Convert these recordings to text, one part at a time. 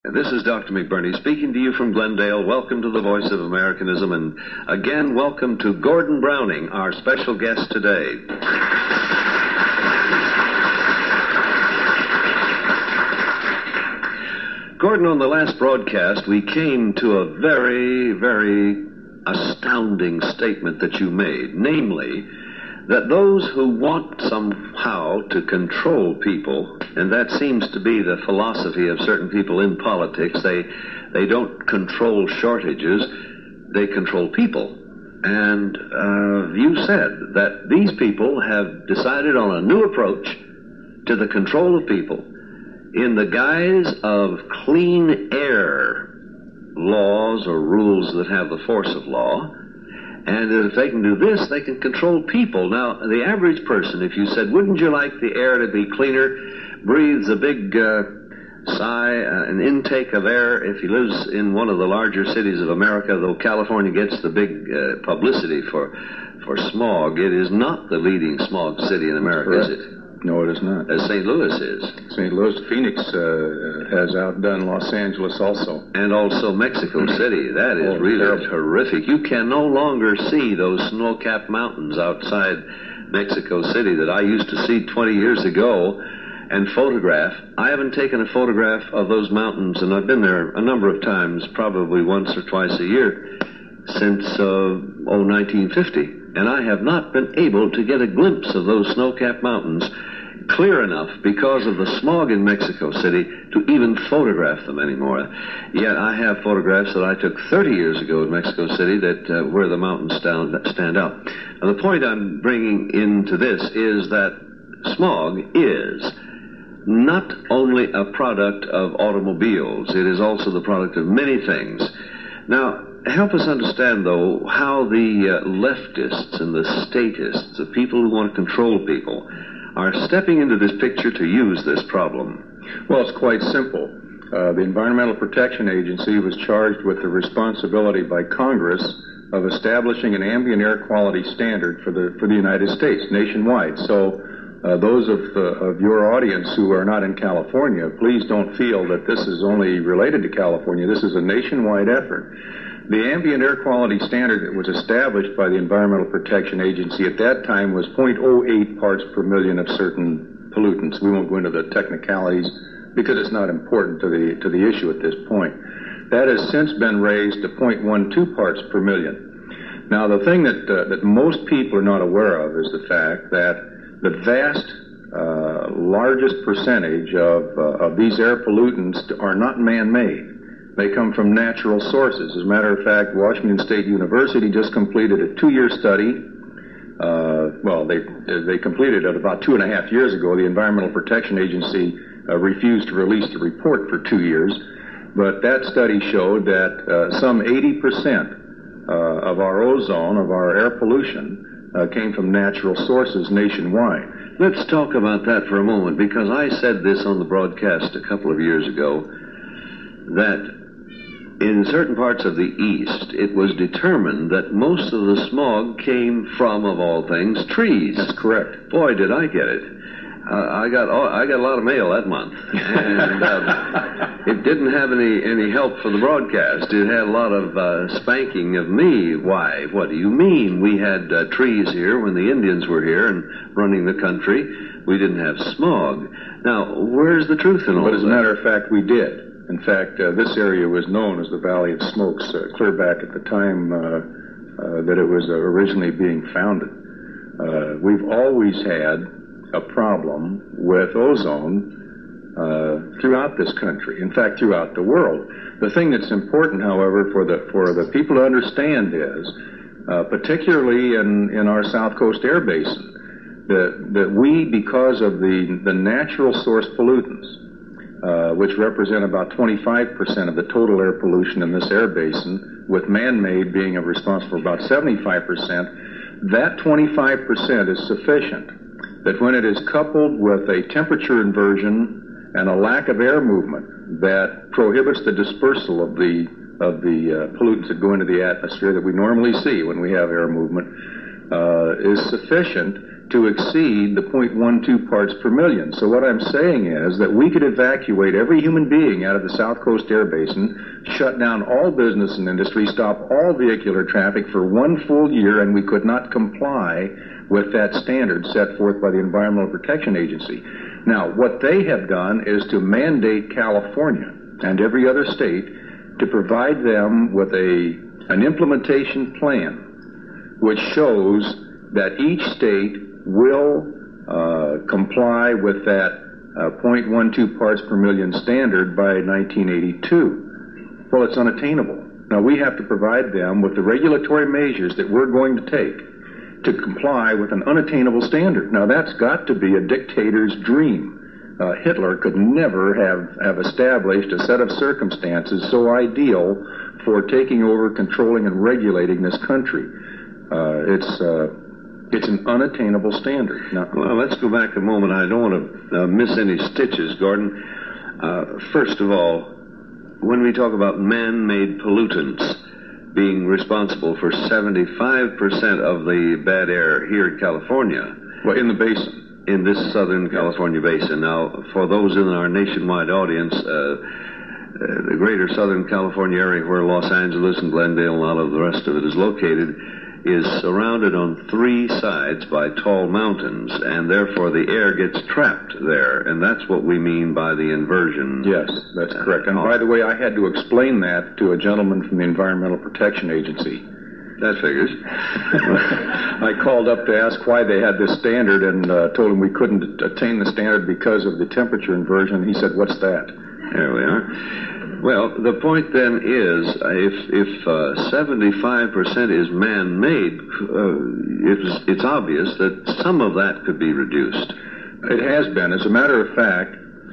This is Dr. McBurney speaking to you from Glendale. Welcome to the Voice of Americanism, and again, welcome to Gordon Browning, our special guest today. Gordon, on the last broadcast, we came to a very, very astounding statement that you made, namely, that those who want somehow to control people, and that seems to be the philosophy of certain people in politics, they don't control shortages, they control people. And you said that these people have decided on a new approach to the control of people in the guise of clean air laws or rules that have the force of law. And if they can do this, they can control people. Now, the average person, if you said, wouldn't you like the air to be cleaner, breathes a big sigh, an intake of air if he lives in one of the larger cities of America, though California gets the big publicity for smog. It is not the leading smog city in America, is it? No, it is not. As St. Louis is. St. Louis, Phoenix has outdone Los Angeles also. And also Mexico City. That is really horrific. You can no longer see those snow-capped mountains outside Mexico City that I used to see 20 years ago and photograph. I haven't taken a photograph of those mountains, and I've been there a number of times, probably once or twice a year, since 1950. And I have not been able to get a glimpse of those snow-capped mountains clear enough because of the smog in Mexico City to even photograph them anymore. Yet I have photographs that I took 30 years ago in Mexico City that where the mountains stand out. Now, the point I'm bringing into this is that smog is not only a product of automobiles, it is also the product of many things. Now, help us understand, though, how the leftists and the statists, the people who want to control people, are stepping into this picture to use this problem. Well, it's quite simple. The Environmental Protection Agency was charged with the responsibility by Congress of establishing an ambient air quality standard for the United States, nationwide. So those of your audience who are not in California, please don't feel that this is only related to California. This is a nationwide effort. The ambient air quality standard that was established by the Environmental Protection Agency at that time was 0.08 parts per million of certain pollutants. We won't go into the technicalities because it's not important to the issue at this point. That has since been raised to 0.12 parts per million. Now, the thing that most people are not aware of is the fact that the vast largest percentage of these air pollutants are not man-made. They come from natural sources. As a matter of fact, Washington State University just completed a 2-year study. They completed it about 2.5 years ago. The Environmental Protection Agency refused to release the report for 2 years. But that study showed that some 80% of our ozone, of our air pollution, came from natural sources nationwide. Let's talk about that for a moment, because I said this on the broadcast a couple of years ago, that in certain parts of the East, it was determined that most of the smog came from, of all things, trees. That's correct. Boy, did I get it. I got a lot of mail that month, and it didn't have any help for the broadcast. It had a lot of spanking of me. Why? What do you mean? We had trees here when the Indians were here and running the country. We didn't have smog. Now, where's the truth in all that? But as a that? matter of fact, we did. In fact, this area was known as the Valley of Smokes clear back at the time that it was originally being founded. We've always had a problem with ozone throughout this country, in fact, throughout the world. The thing that's important, however, for the people to understand is, particularly in our South Coast Air Basin, that we, because of the natural source pollutants, which represent about 25% of the total air pollution in this air basin, with man-made being responsible for about 75%, that 25% is sufficient. That when it is coupled with a temperature inversion and a lack of air movement that prohibits the dispersal of the pollutants that go into the atmosphere that we normally see when we have air movement, is sufficient to exceed the 0.12 parts per million. So what I'm saying is that we could evacuate every human being out of the South Coast Air Basin, shut down all business and industry, stop all vehicular traffic for 1 full year, and we could not comply with that standard set forth by the Environmental Protection Agency. Now, what they have done is to mandate California and every other state to provide them with an implementation plan which shows that each state will comply with that 0.12 parts per million standard by 1982. Well, it's unattainable. Now, we have to provide them with the regulatory measures that we're going to take to comply with an unattainable standard. Now, that's got to be a dictator's dream. Hitler could never have established a set of circumstances so ideal for taking over, controlling, and regulating this country. It's an unattainable standard. Now, well, let's go back a moment. I don't want to miss any stitches, Gordon. First of all, when we talk about man-made pollutants being responsible for 75% of the bad air here in California. Well, in the basin. In this Southern California basin. Now, for those in our nationwide audience, the greater Southern California area where Los Angeles and Glendale and all of the rest of it is located is surrounded on 3 sides by tall mountains, and therefore the air gets trapped there, and that's what we mean by the inversion. Yes, that's correct. And by the way, I had to explain that to a gentleman from the Environmental Protection Agency. That figures. I called up to ask why they had this standard and told him we couldn't attain the standard because of the temperature inversion. He said, "What's that?" There we are. Well, the point then is, if 75% is man-made, it's obvious that some of that could be reduced. It has been. As a matter of fact,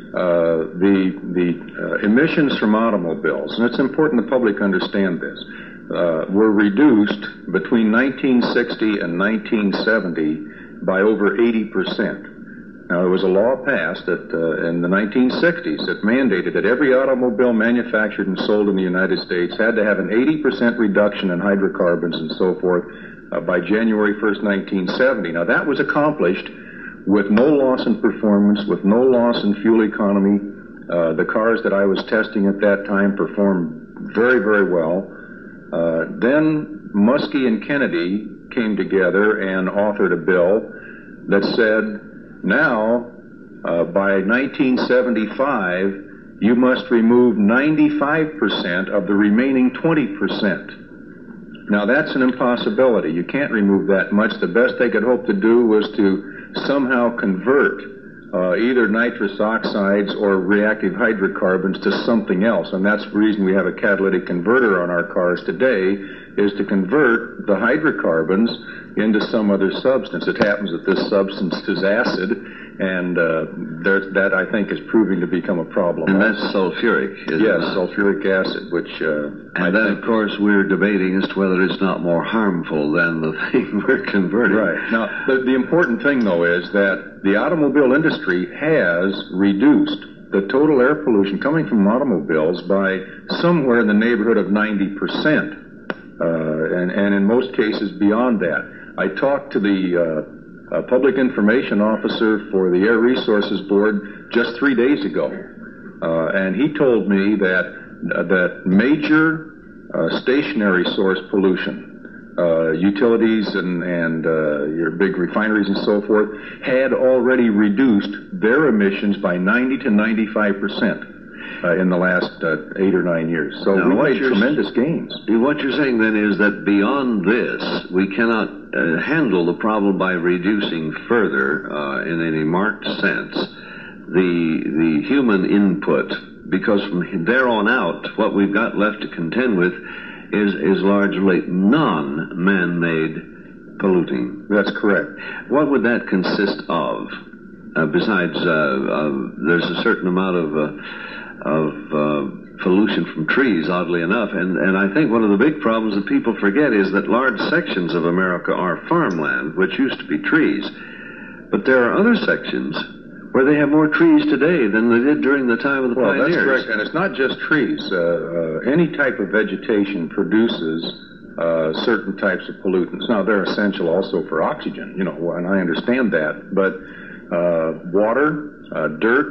the emissions from automobiles, and it's important the public understand this, were reduced between 1960 and 1970 by over 80%. Now, there was a law passed in the 1960s that mandated that every automobile manufactured and sold in the United States had to have an 80% reduction in hydrocarbons and so forth by January 1st, 1970. Now, that was accomplished with no loss in performance, with no loss in fuel economy. The cars that I was testing at that time performed very, very well. Then Muskie and Kennedy came together and authored a bill that said, now, by 1975, you must remove 95% of the remaining 20%. Now, that's an impossibility. You can't remove that much. The best they could hope to do was to somehow convert either nitrous oxides or reactive hydrocarbons to something else. And that's the reason we have a catalytic converter on our cars today, is to convert the hydrocarbons into some other substance. It happens that this substance is acid, and that, I think, is proving to become a problem. And that's sulfuric, isn't it? Yes, sulfuric acid, which... and then, of course, we're debating as to whether it's not more harmful than the thing we're converting. Right. Now, the important thing, though, is that the automobile industry has reduced the total air pollution coming from automobiles by somewhere in the neighborhood of 90%. And in most cases beyond that. I talked to the public information officer for the Air Resources Board just 3 days ago, and he told me that major stationary source pollution, utilities and your big refineries and so forth, had already reduced their emissions by 90 to 95%. In the last 8 or 9 years. So we made tremendous gains. What you're saying then is that beyond this, we cannot handle the problem by reducing further, in any marked sense, the human input, because from there on out, what we've got left to contend with is largely non-man-made polluting. That's correct. What would that consist of? Besides, there's a certain amount of pollution from trees, oddly enough. And I think one of the big problems that people forget is that large sections of America are farmland, which used to be trees. But there are other sections where they have more trees today than they did during the time of the pioneers. That's correct. And it's not just trees. Any type of vegetation produces certain types of pollutants. Now, they're essential also for oxygen, and I understand that. But water, dirt,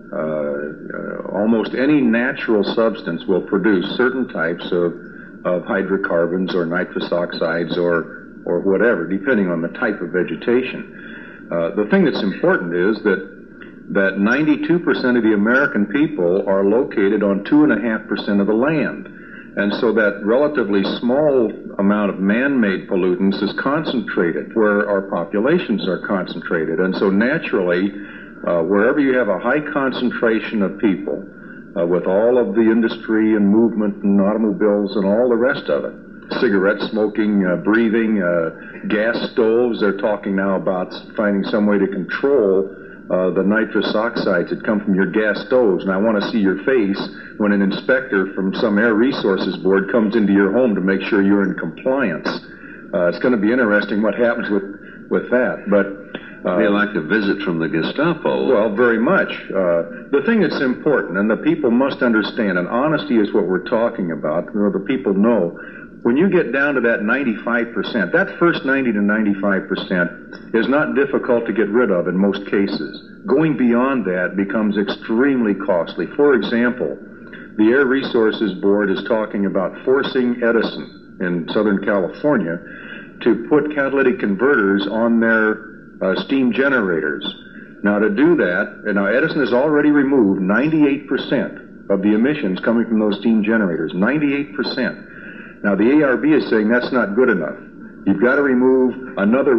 almost any natural substance will produce certain types of hydrocarbons or nitrous oxides or whatever, depending on the type of vegetation. The thing that's important is that 92% of the American people are located on 2.5% of the land. And so that relatively small amount of man-made pollutants is concentrated where our populations are concentrated. And so naturally, wherever you have a high concentration of people, with all of the industry and movement and automobiles and all the rest of it, cigarette smoking, breathing, gas stoves, they're talking now about finding some way to control the nitrous oxides that come from your gas stoves. And I want to see your face when an inspector from some Air Resources Board comes into your home to make sure you're in compliance. It's going to be interesting what happens with that. But it'd be like a visit from the Gestapo. Well, very much. The thing that's important, and the people must understand, and honesty is what we're talking about, the people know, when you get down to that 95%, that first 90 to 95% is not difficult to get rid of in most cases. Going beyond that becomes extremely costly. For example, the Air Resources Board is talking about forcing Edison in Southern California to put catalytic converters on their steam generators. Now, to do that, now Edison has already removed 98% of the emissions coming from those steam generators. 98%. Now, the ARB is saying that's not good enough. You've got to remove another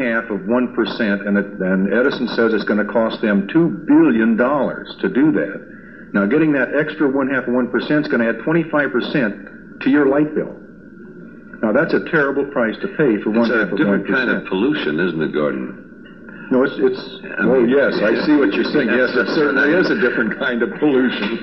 0.5%, and Edison says it's going to cost them $2 billion to do that. Now, getting that extra 0.5% is going to add 25% to your light bill. Now, that's a terrible price to pay for 0.5%. It's a different kind of pollution, isn't it, Gordon? No, yes, I see what you're saying. Yes, it certainly is a different kind of pollution.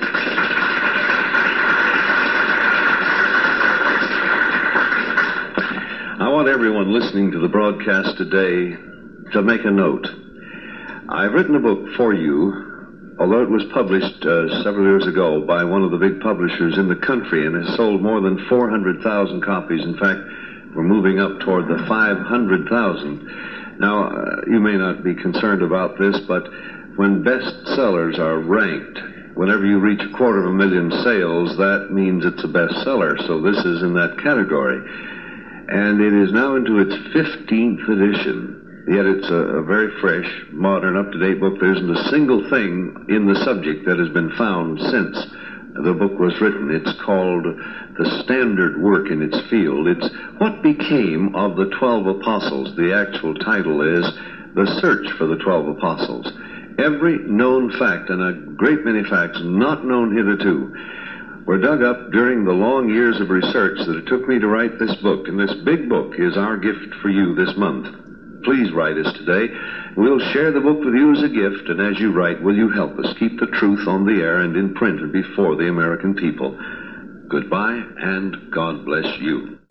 I want everyone listening to the broadcast today to make a note. I've written a book for you, although it was published several years ago by one of the big publishers in the country and has sold more than 400,000 copies. In fact, we're moving up toward the 500,000. Now, you may not be concerned about this, but when bestsellers are ranked, whenever you reach 250,000 sales, that means it's a bestseller. So this is in that category. And it is now into its 15th edition. Yet it's a very fresh, modern, up-to-date book. There isn't a single thing in the subject that has been found since the book was written. It's called The Standard Work in Its Field. It's What Became of the 12 Apostles. The actual title is The Search for the 12 Apostles. Every known fact, and a great many facts not known hitherto, were dug up during the long years of research that it took me to write this book. And this big book is our gift for you this month. Please write us today. We'll share the book with you as a gift, and as you write, will you help us keep the truth on the air and in print and before the American people? Goodbye, and God bless you.